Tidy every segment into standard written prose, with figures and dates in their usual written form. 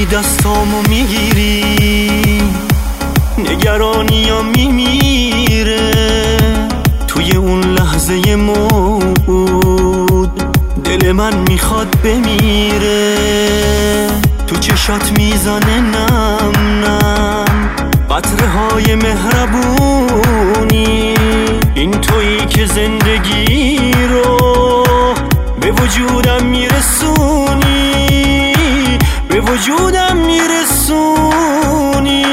دستامو میگیری نگرانیام میمیره توی اون لحظه موعود دل من میخواد بمیره تو چشات میزنه نم نم قطره های مهربونی این تویی که زندگی رو به وجودم میرسونی به وجودم میرسونی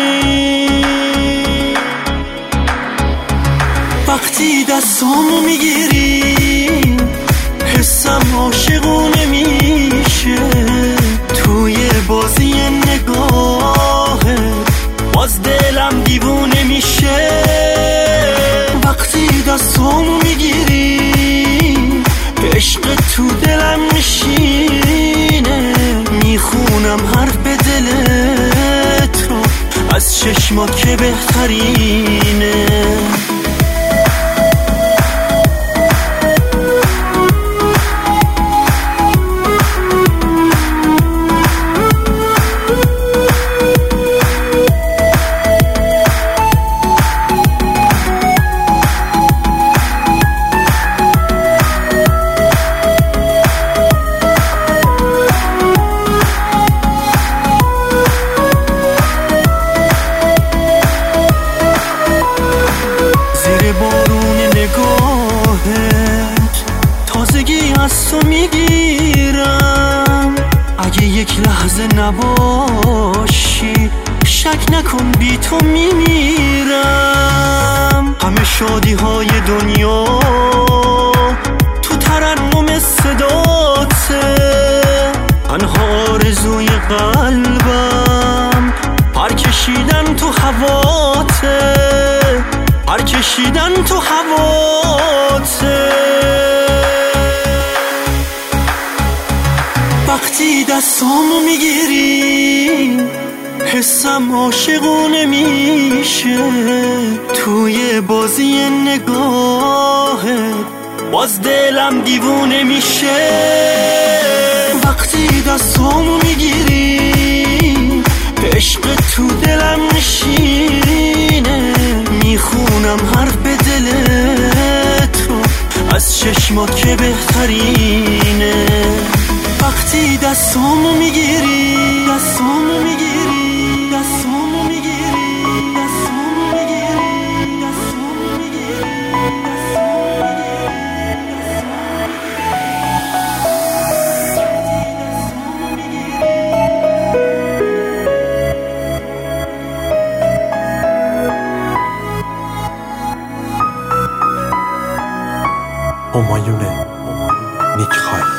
وقتی دستامو میگیری حسم عاشقونه میشه توی بازی نگاهت باز دلم دیوونه میشه وقتی دستامو میگیری عشق تو دلم میشینه میخونم حرف دلت رو از چشمات که بهترینه بارون نگاهت تازگی از تو میگیرم اگه یک لحظه نباشی شک نکن بی تو میمیرم همه شادی های دنیا تو ترنم صداته تنها آرزوی قلبم پر کشیدن تو هواته پر کشیدن تو هواته وقتی دستامو میگیری حسم عاشقونه میشه توی بازی نگاهت باز دلم دیوونه میشه وقتی دستامو میگیری عشق تو دلم نشینه میخونم حرف دلت رو از چشمات که بهترینه وقتی دستامو میگیری دستامو میگیری دستامو میگیری دستامو میگیری دستامو میگیری همایون نیک خای